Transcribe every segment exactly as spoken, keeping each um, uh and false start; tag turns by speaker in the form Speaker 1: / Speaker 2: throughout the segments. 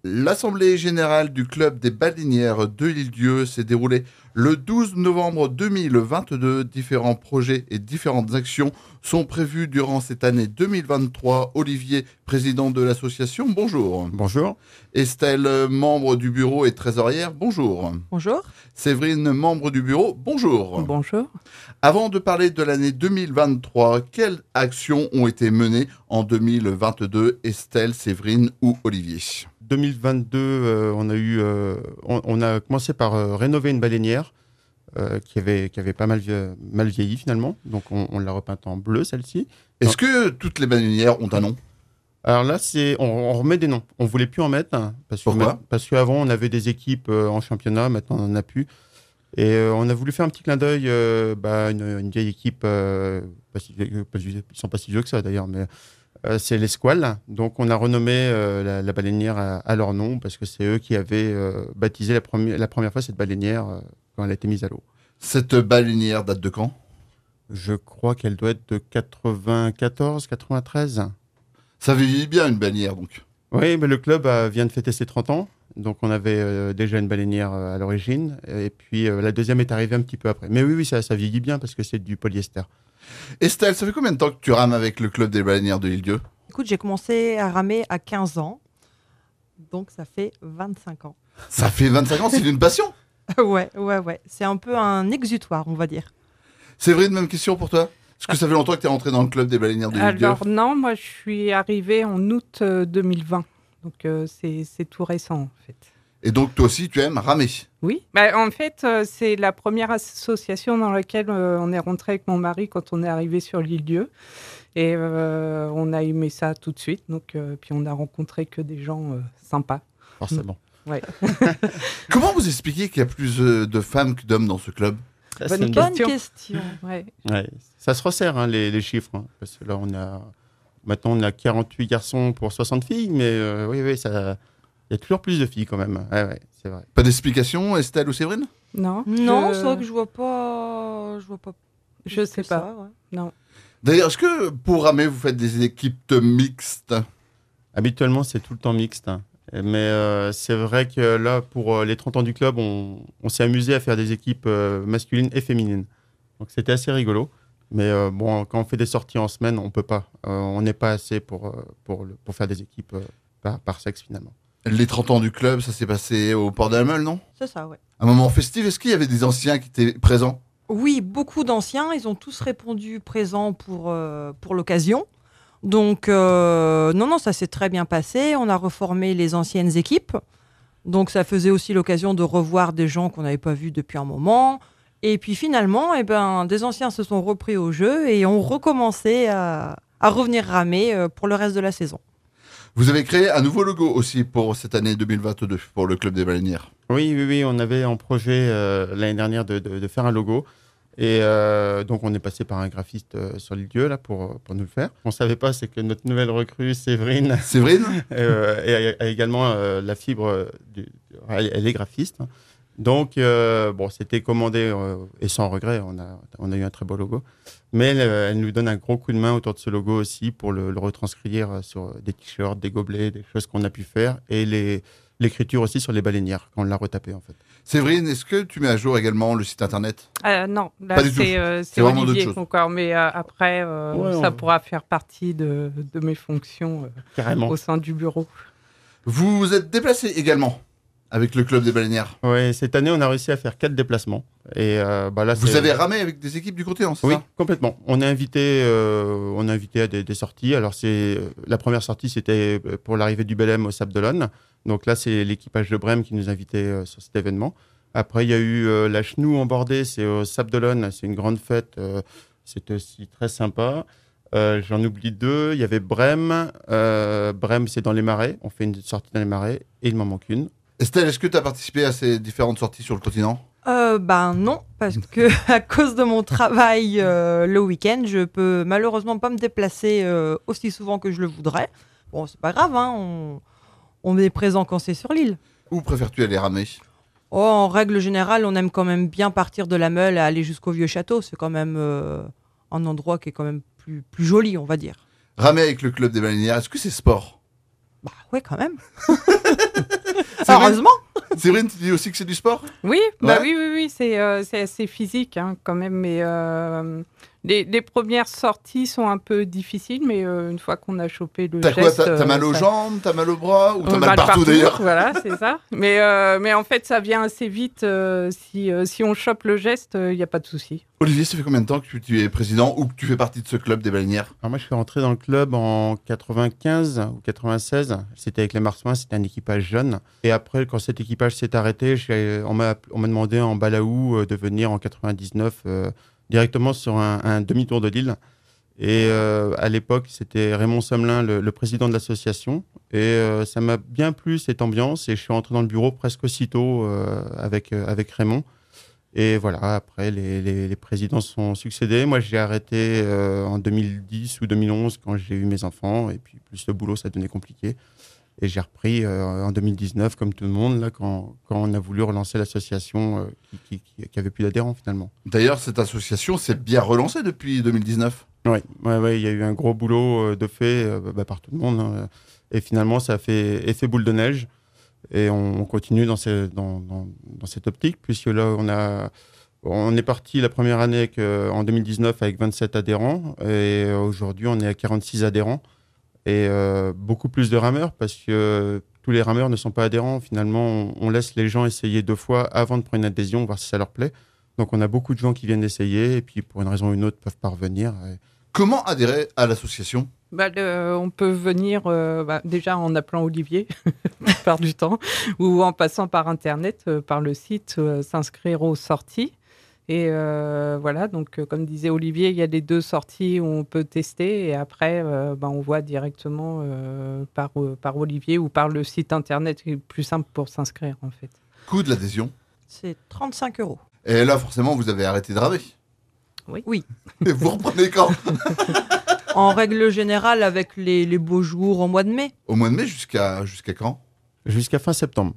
Speaker 1: L'Assemblée générale du club des baleinières de l'Île-d'Yeu s'est déroulée le douze novembre deux mille vingt-deux. Différents projets et différentes actions sont prévus durant cette année deux mille vingt-trois. Olivier, président de l'association, bonjour.
Speaker 2: Bonjour.
Speaker 1: Estelle, membre du bureau et trésorière, bonjour.
Speaker 3: Bonjour.
Speaker 1: Séverine, membre du bureau, bonjour.
Speaker 3: Bonjour.
Speaker 1: Avant de parler de l'année deux mille vingt-trois, quelles actions ont été menées en deux mille vingt-deux, Estelle, Séverine ou Olivier?
Speaker 2: deux mille vingt-deux, euh, on a eu, euh, on, on a commencé par euh, rénover une baleinière euh, qui avait qui avait pas mal vie- mal vieilli finalement. Donc on, on l'a repeinte en bleu celle-ci.
Speaker 1: Est-ce que toutes les baleinières ont un nom?
Speaker 2: Alors là, c'est on, on remet des noms. On voulait plus en mettre hein, parce que
Speaker 1: Pourquoi
Speaker 2: parce qu'avant on avait des équipes euh, en championnat, maintenant on en a plus. Et euh, on a voulu faire un petit clin d'œil, euh, bah, une, une vieille équipe, euh, pas si, vieille- pas si- ils sont pas si vieux que ça d'ailleurs, mais Euh, c'est les Squales. Donc, on a renommé euh, la, la baleinière à, à leur nom parce que c'est eux qui avaient euh, baptisé la, premi- la première fois cette baleinière euh, quand elle a été mise à l'eau.
Speaker 1: Cette baleinière date de quand?
Speaker 2: Je crois qu'elle doit être de quatre-vingt-quatorze quatre-vingt-treize.
Speaker 1: Ça vieillit bien une baleinière donc.
Speaker 2: Oui, mais le club euh, vient de fêter ses trente ans. Donc, on avait euh, déjà une baleinière euh, à l'origine. Et puis, euh, la deuxième est arrivée un petit peu après. Mais oui, oui, ça, ça vieillit bien parce que c'est du polyester.
Speaker 1: Estelle, ça fait combien de temps que tu rames avec le club des baleinières de l'Île-d'Yeu?
Speaker 3: Écoute, j'ai commencé à ramer à quinze ans, donc ça fait vingt-cinq ans.
Speaker 1: Ça fait vingt-cinq ans, c'est une passion.
Speaker 3: ouais, ouais, ouais. C'est un peu un exutoire, on va dire.
Speaker 1: Séverine, même question pour toi. Est-ce que ça fait longtemps que tu es rentré dans le club des baleinières de l'Île-d'Yeu?
Speaker 4: Alors non, moi je suis arrivée en août euh, deux mille vingt, donc euh, c'est c'est tout récent en fait.
Speaker 1: Et donc toi aussi, tu aimes ramer?
Speaker 4: Oui, bah, en fait euh, c'est la première association dans laquelle euh, on est rentré avec mon mari quand on est arrivé sur l'Île-d'Yeu. Et euh, on a aimé ça tout de suite, donc, euh, puis on a rencontré que des gens euh, sympas.
Speaker 2: Forcément.
Speaker 4: Ouais.
Speaker 1: Comment vous expliquez qu'il y a plus euh, de femmes que d'hommes dans ce club?
Speaker 2: Ça,
Speaker 4: Bonne
Speaker 2: c'est une
Speaker 3: Bonne
Speaker 4: question.
Speaker 3: question.
Speaker 4: Ouais.
Speaker 2: Ouais, ça se resserre hein, les, les chiffres, hein, parce que là on a maintenant on a quarante-huit garçons pour soixante filles, mais euh, oui oui ça, il y a toujours plus de filles quand même. Ouais, ouais, c'est vrai.
Speaker 1: Pas d'explication, Estelle ou Séverine?
Speaker 4: Non,
Speaker 3: Non,
Speaker 4: je...
Speaker 3: c'est vrai que je vois pas. Je vois pas.
Speaker 4: Je
Speaker 3: plus
Speaker 4: sais
Speaker 3: que
Speaker 4: pas.
Speaker 3: ça, ouais.
Speaker 4: Non.
Speaker 1: D'ailleurs, est-ce que pour ramer, vous faites des équipes mixtes?
Speaker 2: Habituellement c'est tout le temps mixte, hein. Mais euh, c'est vrai que là pour euh, les trente ans du club, on, on s'est amusé à faire des équipes euh, masculines et féminines. Donc c'était assez rigolo. Mais euh, bon, quand on fait des sorties en semaine, on peut pas. Euh, on n'est pas assez pour, euh, pour, le- pour faire des équipes euh, par, par sexe finalement.
Speaker 1: Les trente ans du club, ça s'est passé au Port de la Meule, non?
Speaker 3: C'est ça, ouais.
Speaker 1: Un moment festif, est-ce qu'il y avait des anciens qui étaient présents?
Speaker 3: Oui, beaucoup d'anciens, ils ont tous répondu présents pour, euh, pour l'occasion. Donc, euh, non, non, ça s'est très bien passé. On a reformé les anciennes équipes. Donc, ça faisait aussi l'occasion de revoir des gens qu'on n'avait pas vus depuis un moment. Et puis, finalement, eh ben, des anciens se sont repris au jeu et ont recommencé à, à revenir ramer euh, pour le reste de la saison.
Speaker 1: Vous avez créé un nouveau logo aussi pour cette année deux mille vingt-deux, pour le club des baleinières.
Speaker 2: Oui, oui, oui, on avait en projet euh, l'année dernière de, de, de faire un logo. Et euh, donc, on est passé par un graphiste euh, sur l'Île-d'Yeu là, pour, pour nous le faire. On ne savait pas, c'est que notre nouvelle recrue, Séverine,
Speaker 1: Séverine?
Speaker 2: euh, a, a également euh, la fibre, euh, du, elle, elle est graphiste. Donc, euh, bon, c'était commandé euh, et sans regret, on a, on a eu un très beau logo. Mais elle, euh, elle nous donne un gros coup de main autour de ce logo aussi pour le, le retranscrire sur des t-shirts, des gobelets, des choses qu'on a pu faire. Et les, l'écriture aussi sur les baleinières, quand on l'a retapé en fait.
Speaker 1: Séverine, est-ce que tu mets à jour également le site internet?
Speaker 4: Euh, non, là
Speaker 1: Pas du tout.
Speaker 4: c'est euh,
Speaker 1: C'est
Speaker 4: c'est
Speaker 1: vraiment
Speaker 4: Olivier
Speaker 1: d'autres choses.
Speaker 4: encore, mais euh, après euh,
Speaker 2: Ouais,
Speaker 4: ça
Speaker 2: on-
Speaker 4: pourra faire partie de, de mes fonctions euh,
Speaker 2: Carrément.
Speaker 4: au sein du bureau.
Speaker 1: Vous vous êtes déplacé également avec le club des baleinières.
Speaker 2: Ouais, cette année, on a réussi à faire quatre déplacements. Et euh, bah là,
Speaker 1: Vous
Speaker 2: c'est-
Speaker 1: avez ramé avec des équipes du continent, c'est
Speaker 2: Oui,
Speaker 1: ça?
Speaker 2: complètement. On est invité, euh, on est invité à des, des sorties. Alors c'est la première sortie, c'était pour l'arrivée du Belém au Sable d'Olonne. Donc là, c'est l'équipage de Brême qui nous invitait euh, sur cet événement. Après, il y a eu euh, la Chenou en bordée, c'est au Sable d'Olonne. C'est une grande fête. Euh, c'était aussi très sympa. Euh, j'en oublie deux. Il y avait Brême. Euh, Brême, c'est dans les marais. On fait une sortie dans les marais et il m'en manque une.
Speaker 1: Estelle, est-ce que tu as participé à ces différentes sorties sur le continent?
Speaker 3: Euh, ben non, parce que à cause de mon travail euh, le week-end, je peux malheureusement pas me déplacer euh, aussi souvent que je le voudrais. Bon, c'est pas grave, hein, on, on est présent quand c'est sur l'île.
Speaker 1: Où préfères-tu aller ramer?
Speaker 3: Oh, en règle générale, on aime quand même bien partir de la Meule et aller jusqu'au Vieux Château. C'est quand même euh, un endroit qui est quand même plus, plus joli, on va dire.
Speaker 1: Ramer avec le club des baleinières, est-ce que c'est sport?
Speaker 3: Bah ouais, quand même. Heureusement.
Speaker 1: Séverine, tu dis aussi que c'est du sport?
Speaker 4: Oui, bah
Speaker 1: Ouais.
Speaker 4: oui, oui, oui, c'est euh, c'est assez physique hein, quand même. Mais euh, les, les premières sorties sont un peu difficiles, mais euh, une fois qu'on a chopé le
Speaker 1: T'as quoi?
Speaker 4: geste,
Speaker 1: T'as t'as mal
Speaker 4: euh,
Speaker 1: aux
Speaker 4: ça-
Speaker 1: jambes? T'as mal aux bras? Ou t'as
Speaker 4: on
Speaker 1: mal
Speaker 4: mal
Speaker 1: partout, d'ailleurs?
Speaker 4: Voilà, c'est ça. Mais, euh, mais en fait, ça vient assez vite. euh, si, euh, si on chope le geste, il n'y a pas de souci.
Speaker 1: Olivier, ça fait combien de temps que tu, tu es président ou que tu fais partie de ce club des baleinières?
Speaker 2: Alors moi, je suis rentré dans le club en quatre-vingt-quinze ou quatre-vingt-seize. C'était avec les Marsouins, c'était un équipage jeune. Et après, quand cet équipage s'est arrêté, j'ai- on m'a on m'a demandé en Balaou euh, de venir en quatre-vingt-dix-neuf euh, directement sur un, un demi-tour de l'île. Et euh, à l'époque, c'était Raymond Sommelin, le, le président de l'association. Et euh, ça m'a bien plu cette ambiance. Et je suis rentré dans le bureau presque aussitôt euh, avec, euh, avec Raymond. Et voilà, après, les, les, les présidents sont succédés. Moi, j'ai arrêté euh, en deux mille dix ou deux mille onze quand j'ai eu mes enfants. Et puis, plus le boulot, ça devenait compliqué. Et j'ai repris euh, en deux mille dix-neuf, comme tout le monde, là, quand, quand on a voulu relancer l'association euh, qui, qui, qui avait plus d'adhérents, finalement.
Speaker 1: D'ailleurs, cette association s'est bien relancée depuis deux mille dix-neuf.
Speaker 2: Oui, ouais, ouais, il y a eu un gros boulot euh, de fait euh, bah, par tout le monde. Hein. Et finalement, ça a fait effet boule de neige. Et on, on continue dans, ces, dans, dans, dans cette optique, puisque là, on, a, on est parti la première année avec, euh, en deux mille dix-neuf avec vingt-sept adhérents. Et euh, aujourd'hui, on est à quarante-six adhérents. Et euh, beaucoup plus de rameurs, parce que euh, tous les rameurs ne sont pas adhérents. Finalement, on, on laisse les gens essayer deux fois avant de prendre une adhésion, voir si ça leur plaît. Donc, on a beaucoup de gens qui viennent essayer, et puis pour une raison ou une autre, peuvent pas revenir. Et...
Speaker 1: Comment adhérer à l'association?
Speaker 4: Bah, le- on peut venir euh, bah, déjà en appelant Olivier, la plupart du temps, ou en passant par Internet, euh, par le site, euh, s'inscrire aux sorties. Et euh, voilà, donc euh, comme disait Olivier, il y a les deux sorties où on peut tester et après, euh, bah, on voit directement euh, par, euh, par Olivier ou par le site Internet, qui est plus simple pour s'inscrire en fait.
Speaker 1: Coût de l'adhésion?
Speaker 3: C'est trente-cinq euros.
Speaker 1: Et là, forcément, vous avez arrêté de ramer.
Speaker 4: Oui.
Speaker 3: Oui.
Speaker 1: Et vous reprenez quand?
Speaker 3: En règle générale, avec les, les beaux jours au mois de mai.
Speaker 1: Au mois de mai, jusqu'à jusqu'à quand?
Speaker 2: Jusqu'à fin septembre.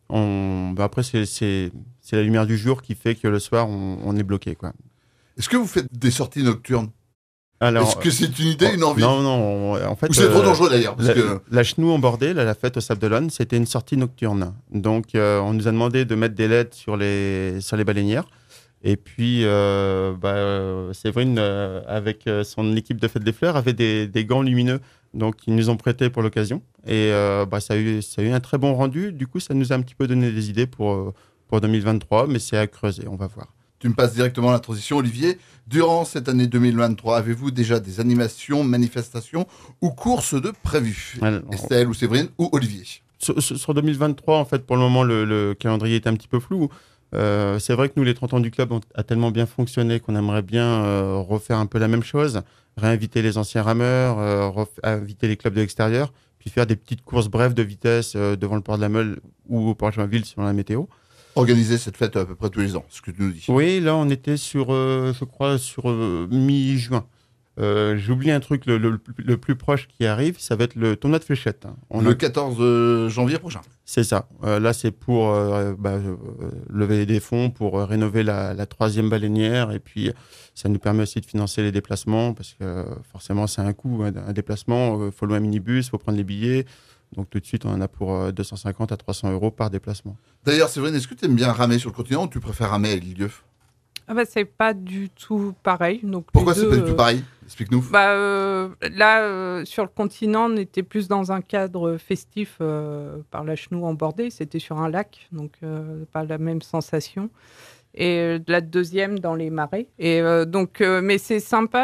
Speaker 2: On... bah, après, c'est, c'est, c'est la lumière du jour qui fait que le soir, on, on est bloqué, quoi.
Speaker 1: Est-ce que vous faites des sorties nocturnes?
Speaker 2: Alors,
Speaker 1: Est-ce que c'est une idée,
Speaker 2: oh,
Speaker 1: une envie?
Speaker 2: Non, non. on- en fait,
Speaker 1: Ou c'est trop
Speaker 2: euh,
Speaker 1: dangereux d'ailleurs parce
Speaker 2: La,
Speaker 1: que...
Speaker 2: la Chenou en bordée, là, la fête au Sable d'Olonne, c'était une sortie nocturne. Donc, euh, on nous a demandé de mettre des L E D sur les, sur les baleinières. Et puis, euh, bah, euh, Séverine, euh, avec euh, son équipe de Fête des Fleurs, avait des, des gants lumineux. Donc, ils nous ont prêté pour l'occasion. Et euh, bah, ça, a eu, ça a eu un très bon rendu. Du coup, ça nous a un petit peu donné des idées pour, euh, pour deux mille vingt-trois. Mais c'est à creuser, on va voir.
Speaker 1: Tu me passes directement la transition, Olivier. Durant cette année deux mille vingt-trois, avez-vous déjà des animations, manifestations ou courses de prévues?
Speaker 2: Alors,
Speaker 1: Estelle ou Séverine ou Olivier?
Speaker 2: Sur, sur- sur deux mille vingt-trois, en fait, pour le moment, le, le calendrier est un petit peu flou. Euh, c'est vrai que nous, les trente ans du club ont, a tellement bien fonctionné qu'on aimerait bien euh, refaire un peu la même chose, réinviter les anciens rameurs, euh, ref- inviter les clubs de l'extérieur, puis faire des petites courses brèves de vitesse euh, devant le port de la Meule ou au port de Joinville selon la météo.
Speaker 1: Organiser cette fête à peu près tous les ans, ce que tu nous dis.
Speaker 2: Oui, là, on était sur, euh, je crois, sur euh, mi-juin. Euh, J'oublie un truc, le, le- le plus proche qui arrive, ça va être le tournoi de fléchettes. On
Speaker 1: Le
Speaker 2: a-
Speaker 1: quatorze janvier prochain.
Speaker 2: C'est ça. Euh, là, c'est pour euh, bah, euh, lever des fonds, pour euh, rénover la, la troisième baleinière. Et puis, ça nous permet aussi de financer les déplacements, parce que euh, forcément, c'est un coût, un, un déplacement. Il faut louer un minibus, il faut prendre les billets. Donc, tout de suite, on en a pour euh, deux cent cinquante à trois cents euros par déplacement.
Speaker 1: D'ailleurs, Séverine, est-ce que tu aimes bien ramer sur le continent ou tu préfères ramer à l'île-dieu?
Speaker 4: Ah bah, c'est pas du tout pareil. Donc les
Speaker 1: Pourquoi c'est
Speaker 4: deux,
Speaker 1: pas du tout
Speaker 4: euh,
Speaker 1: pareil? Explique-nous.
Speaker 4: Bah, euh, là, euh, sur le continent, on était plus dans un cadre festif euh, par la Chenou en bordée. C'était sur un lac, donc euh, pas la même sensation. Et euh, de la deuxième dans les marais. Et euh, donc, euh, mais c'est sympa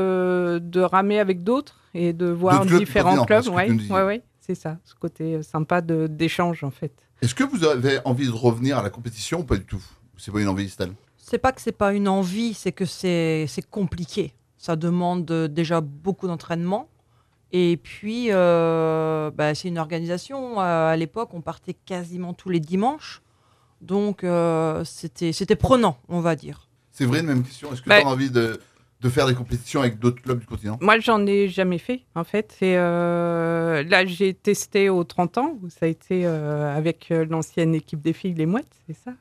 Speaker 4: de, de ramer avec d'autres et de voir
Speaker 1: D'autres clubs du
Speaker 4: différents
Speaker 1: continent,
Speaker 4: clubs.
Speaker 1: c'est ce que
Speaker 4: Ouais,
Speaker 1: tu me disais.
Speaker 4: ouais, ouais, c'est ça, ce côté euh, sympa de- d'échange en fait.
Speaker 1: Est-ce que vous avez envie de revenir à la compétition ou pas du tout? C'est pas une envie, Estelle?
Speaker 3: C'est pas que c'est pas une envie, c'est que c'est c'est compliqué. Ça demande euh, déjà beaucoup d'entraînement. Et puis, euh, bah, c'est une organisation. Euh, à l'époque, on partait quasiment tous les dimanches. Donc, euh, c'était c'était prenant, on va dire.
Speaker 1: Séverine, même question. Est-ce que
Speaker 4: Bah-
Speaker 1: tu as envie de, de faire des compétitions avec d'autres clubs du continent?
Speaker 4: Moi, j'en ai jamais fait, en fait. Et euh, là, j'ai testé aux trente ans, où ça a été euh, avec euh, l'ancienne équipe des filles, les Mouettes, c'est ça.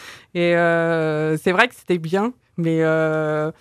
Speaker 4: Et euh, c'est vrai que c'était bien, mais euh,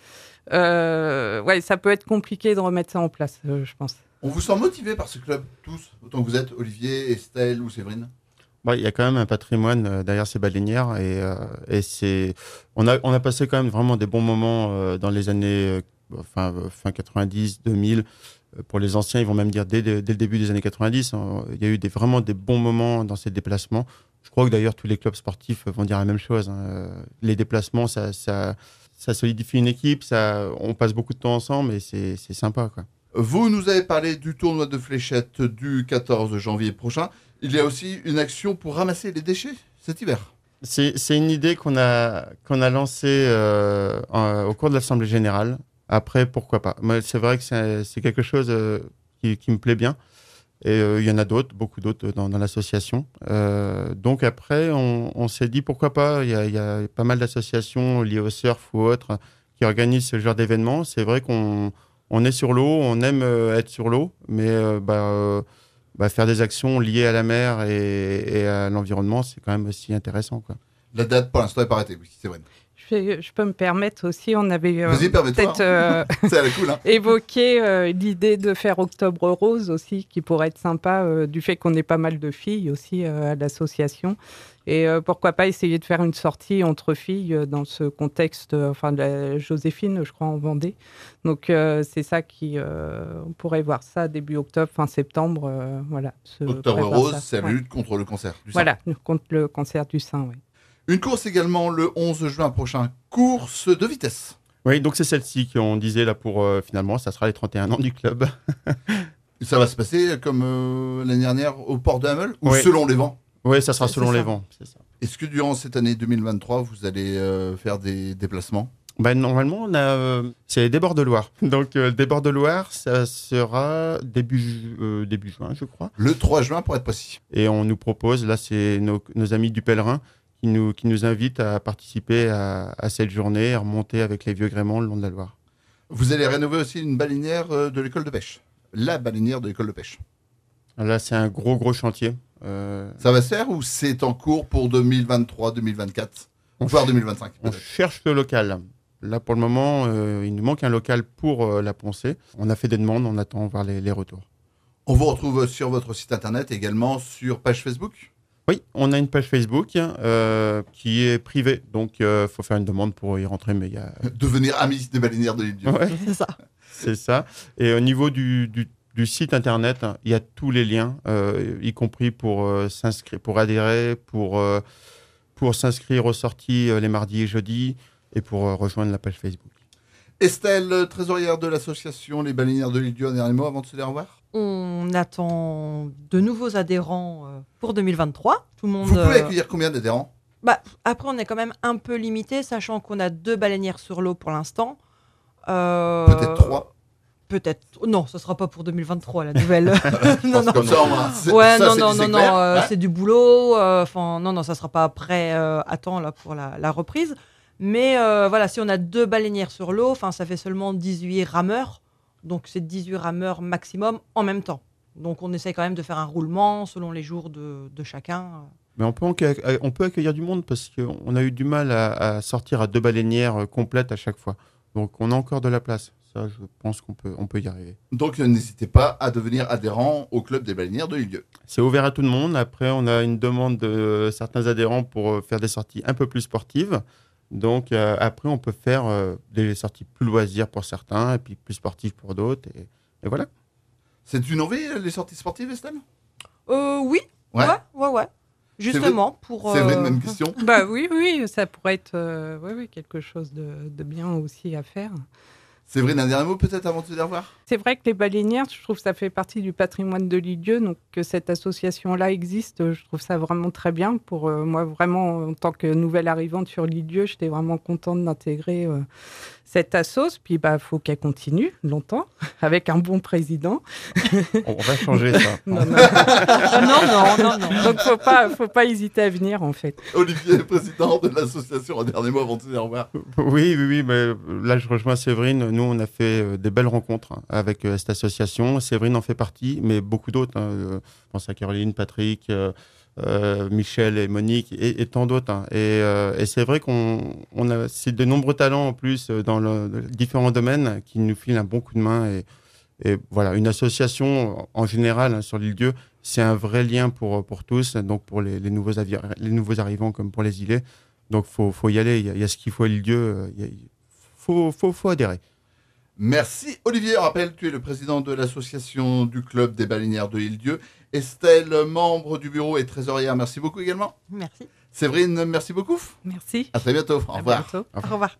Speaker 4: euh, ouais, ça peut être compliqué de remettre ça en place, euh, je pense.
Speaker 1: On vous sent motivé par ce club, tous, autant que vous êtes, Olivier, Estelle ou Séverine?
Speaker 2: Bah, il y a quand même un patrimoine euh, derrière ces baleinières et, euh, et c'est, on a, on a passé quand même vraiment des bons moments euh, dans les années, euh, enfin, euh, fin quatre-vingt-dix, deux mille. Euh, Pour les anciens, ils vont même dire dès, dès le début des années quatre-vingt-dix. hein, il y a eu des, vraiment des bons moments dans ces déplacements. Je crois que d'ailleurs tous les clubs sportifs vont dire la même chose. hein. Euh, Les déplacements, ça, ça, ça solidifie une équipe, ça, on passe beaucoup de temps ensemble et c'est, c'est sympa, quoi.
Speaker 1: Vous nous avez parlé du tournoi de fléchettes du quatorze janvier prochain. Il y a aussi une action pour ramasser les déchets cet hiver.
Speaker 2: C'est, c'est une idée qu'on a, qu'on a lancée euh, en- au cours de l'Assemblée Générale. Après, pourquoi pas. Moi, c'est vrai que c'est, c'est quelque chose euh, qui, qui me plaît bien. Et euh, il y en a d'autres, beaucoup d'autres dans, dans l'association. Euh, donc après, on, on s'est dit pourquoi pas. Il y a, il y a pas mal d'associations liées au surf ou autres qui organisent ce genre d'événements. C'est vrai qu'on on est sur l'eau, on aime euh, être sur l'eau, mais euh, bah, euh, bah, faire des actions liées à la mer et, et à l'environnement, c'est quand même aussi intéressant, quoi.
Speaker 1: La date, pour l'instant, est pas arrêtée, oui, c'est vrai.
Speaker 4: Je, vais- je peux me permettre aussi, on avait euh,
Speaker 1: Vas-y, permets-toi.
Speaker 4: peut-être euh,
Speaker 1: C'est à la cool, hein.
Speaker 4: évoqué euh, l'idée de faire Octobre Rose aussi, qui pourrait être sympa, euh, du fait qu'on ait pas mal de filles aussi euh, à l'association. Et euh, pourquoi pas essayer de faire une sortie entre filles euh, dans ce contexte, euh, enfin, de la Joséphine, je crois, en Vendée. Donc, euh, c'est ça qui... euh, on pourrait voir ça début octobre, fin septembre, euh, voilà. se
Speaker 1: Octobre
Speaker 4: prévoir
Speaker 1: Rose,
Speaker 4: ça.
Speaker 1: c'est la
Speaker 4: Ouais.
Speaker 1: lutte contre le cancer du sein.
Speaker 4: Voilà, contre le cancer du sein, oui.
Speaker 1: Une course également le onze juin prochain. Course de vitesse.
Speaker 2: Oui, donc c'est celle-ci qu'on disait là pour euh, finalement, ça sera les trente et un ans du club.
Speaker 1: Ça va se passer comme euh, l'année dernière au port de Hamel ou
Speaker 2: Oui.
Speaker 1: selon les vents?
Speaker 2: Oui, ça sera
Speaker 3: C'est-
Speaker 2: selon
Speaker 3: c'est
Speaker 2: les
Speaker 3: ça.
Speaker 2: vents, c'est ça.
Speaker 1: Est-ce que durant cette année deux mille vingt-trois, vous allez euh, faire des déplacements?
Speaker 2: Ben, normalement, on a, euh, c'est des bords de Loire. Donc, euh, des bords de Loire, ça sera début, ju- euh, début juin, je crois.
Speaker 1: Le trois juin, pour être précis.
Speaker 2: Et on nous propose, là, c'est nos, nos amis du Pèlerin qui nous, qui nous invitent à participer à, à cette journée et remonter avec les vieux gréments le long de la Loire.
Speaker 1: Vous allez rénover aussi une baleinière euh, de l'école de pêche. La baleinière de l'école de pêche.
Speaker 2: Là, c'est un gros, gros chantier. Euh,
Speaker 1: Ça va se faire ou c'est en cours pour deux mille vingt-trois, deux mille vingt-quatre,
Speaker 2: On
Speaker 1: voire deux mille vingt-cinq
Speaker 2: on
Speaker 1: peut-être.
Speaker 2: cherche le local. Là, pour le moment, euh, il nous manque un local pour euh, la Poncée. On a fait des demandes, on attend voir les, les retours.
Speaker 1: On vous retrouve sur votre site internet, également sur page Facebook.
Speaker 2: Oui, on a une page Facebook euh, qui est privée, donc il euh, faut faire une demande pour y rentrer, mais il y a...
Speaker 1: Devenir amis des baleinières de l'île Dieu.
Speaker 2: Ouais,
Speaker 3: C'est ça.
Speaker 2: c'est ça. Et au niveau du, du, du site internet, hein, il y a tous les liens, euh, y compris pour euh, s'inscrire, pour adhérer, pour, euh, pour s'inscrire aux sorties euh, les mardis et jeudis, et pour euh, rejoindre la page Facebook.
Speaker 1: Estelle, trésorière de l'association Les Baleinières de l'île Dieu, un dernier mot avant de se dire au revoir.
Speaker 3: On attend de nouveaux adhérents euh, pour deux mille vingt-trois. Tout le monde.
Speaker 1: Vous pouvez
Speaker 3: euh,
Speaker 1: accueillir combien d'adhérents?
Speaker 3: Bah, après, on est quand même un peu limité, sachant qu'on a deux baleinières sur l'eau pour l'instant. Euh,
Speaker 1: Peut-être trois.
Speaker 3: Peut-être. Non, ce sera pas pour deux mille vingt-trois, la nouvelle. non, non.
Speaker 1: Comme ça, au moins, c'est-
Speaker 3: Ouais,
Speaker 1: ça,
Speaker 3: non,
Speaker 1: c'est
Speaker 3: non,
Speaker 1: dit,
Speaker 3: non,
Speaker 1: c'est
Speaker 3: non,
Speaker 1: clair.
Speaker 3: euh,
Speaker 1: Ouais.
Speaker 3: c'est du boulot. euh, Enfin, non, non, ça sera pas après euh, à temps là pour la, la reprise. Mais euh, voilà, si on a deux baleinières sur l'eau, enfin, ça fait seulement dix-huit rameurs. Donc, c'est dix-huit rameurs maximum en même temps. Donc, on essaie quand même de faire un roulement selon les jours de, de chacun.
Speaker 2: Mais on peut, encue- on peut accueillir du monde parce qu'on a eu du mal à, à sortir à deux baleinières euh, complètes à chaque fois. Donc on a encore de la place. Ça, je pense qu'on peut, on peut y arriver.
Speaker 1: Donc, euh, n'hésitez pas à devenir adhérent au club des baleinières de l'île Dieu.
Speaker 2: C'est ouvert à tout le monde. Après, on a une demande de certains adhérents pour euh, faire des sorties un peu plus sportives. Donc euh, après, on peut faire euh, des sorties plus loisirs pour certains et puis plus sportives pour d'autres. Et, et voilà.
Speaker 1: C'est une envie, les sorties sportives, Estelle?
Speaker 3: Euh, oui,
Speaker 1: Ouais.
Speaker 3: ouais, ouais, ouais. Justement, pour.
Speaker 1: C'est vrai,
Speaker 3: euh,
Speaker 1: même question.
Speaker 4: Bah oui, oui, ça pourrait être euh, oui, oui, quelque chose de, de bien aussi à faire.
Speaker 1: Séverine, un dernier mot peut-être avant de se dire au revoir?
Speaker 4: C'est vrai que les baleinières, je trouve que ça fait partie du patrimoine de l'île Dieu, donc que cette association-là existe, je trouve ça vraiment très bien. Pour euh, moi, vraiment, en tant que nouvelle arrivante sur l'île Dieu, j'étais vraiment contente d'intégrer euh, cette assos. Puis, bah, faut qu'elle continue longtemps, avec un bon président.
Speaker 2: On va changer ça.
Speaker 4: Non, non.
Speaker 3: non, non, non, non.
Speaker 4: Donc, faut pas, faut pas hésiter à venir, en fait.
Speaker 1: Olivier, président de l'association, un dernier mot avant de se dire au revoir.
Speaker 2: Oui, oui, oui. Mais là, je rejoins Séverine. Nous, on a fait euh, des belles rencontres hein, avec euh, cette association. Séverine en fait partie, mais beaucoup d'autres. hein. Euh, je pense à Caroline, Patrick, euh, euh, Michel et Monique et, et tant d'autres. hein. Et, euh, et c'est vrai qu'on on a c'est de nombreux talents en plus euh, dans le, de différents domaines qui nous filent un bon coup de main. Et, et voilà, une association en général hein, sur l'île Dieu, c'est un vrai lien pour, pour tous, donc pour les, les, nouveaux avi- les nouveaux arrivants comme pour les îlets. Donc il faut, faut y aller, il y, a, il y a ce qu'il faut à l'île-dieu, il faut, faut, faut adhérer.
Speaker 1: Merci Olivier. On rappelle, tu es le président de l'association du club des baleinières de l'île-dieu. Estelle, membre du bureau et trésorière, merci beaucoup également.
Speaker 3: Merci.
Speaker 1: Séverine, merci beaucoup.
Speaker 4: Merci.
Speaker 1: À très bientôt. Au
Speaker 4: À
Speaker 1: revoir.
Speaker 4: bientôt.
Speaker 3: Au revoir.